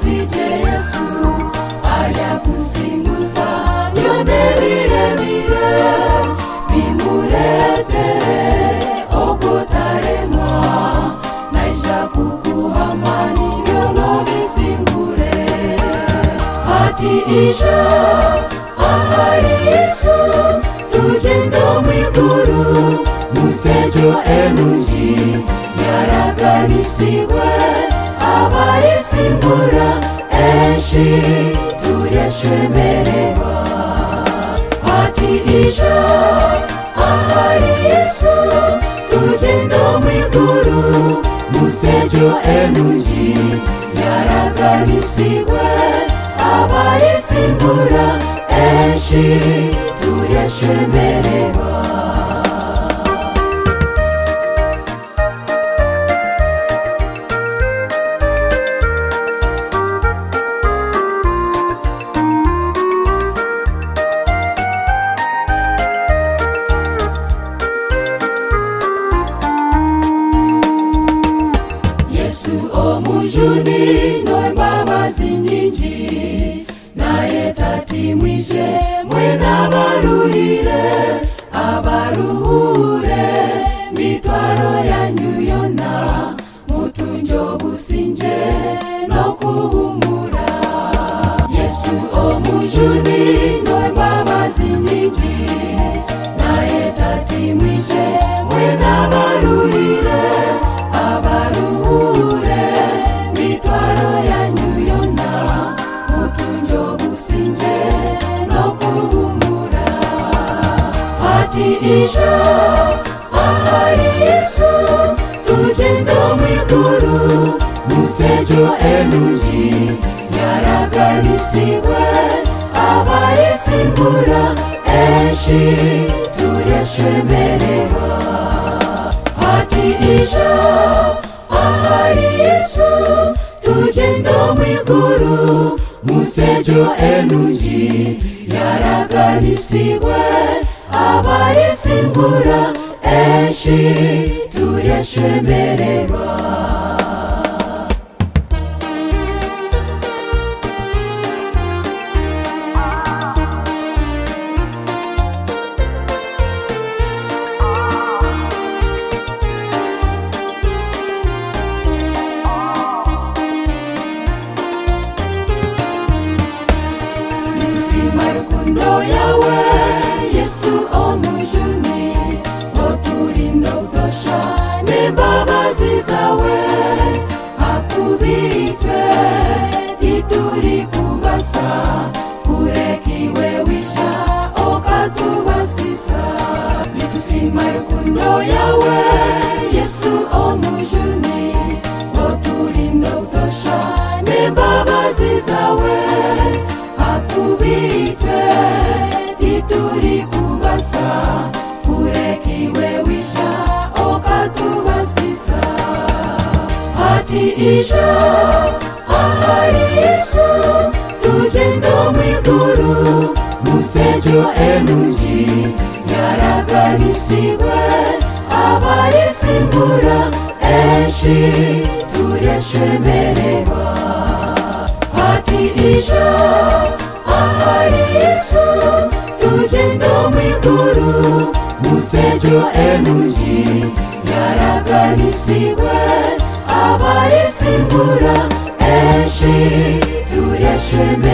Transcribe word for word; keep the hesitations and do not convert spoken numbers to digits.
sije Yesu ajya gusinguza byone birebire bimuretere ogotarema naija kukuhamani byono bisingure hati ija ahari Yesu tugenda mwiguru musejo enungi yaraganisiwe abayisimbura enshi tureshemererwa hati ija ahari Yesu tugenda mwiguru musejo enungi yaraganisiwe abayisimbura enshi tureshemererwa omujuni noimbabazi nyingi naye tatimwije mwena baruhire abaruhure mitwaro yanyu yona mutunjo businje no kuhumura Yesu omujuni noimbabazi nyingi naye tatimwije mwena baruhire abaruhure mitwaro yanyu yona mutunjo businje no kuhumura hati ija ahari Yesu tugenda mwiguru musejo enungi yaraganisiwe abayisimbura enshi tureshemererwa hati ija ahari Yesu tugenda mwiguru musejo enungi yaraganisiwe abayisimbura enshi tureshemererwa marukundo yawe Yesu omujuni oturinda utosha n'imbabazi zawe hakubitwe tituri kubasa kurekiwe wisha okatubasisa nitusima rukundo yawe Yesu omujuni oturinda utosha n'imbabazi zawe hakubitwe tituri kubasa kurekiwe wisha okatubasisa hati ija ahari Yesu tugenda mwiguru musejo enungi yaraganisiwe abayisimbura enshi tureshemererwa hati ija ahari Yesu tugenda mwiguru musejo enungi yaraganisiwe abayisimbura enshi tureshemererwa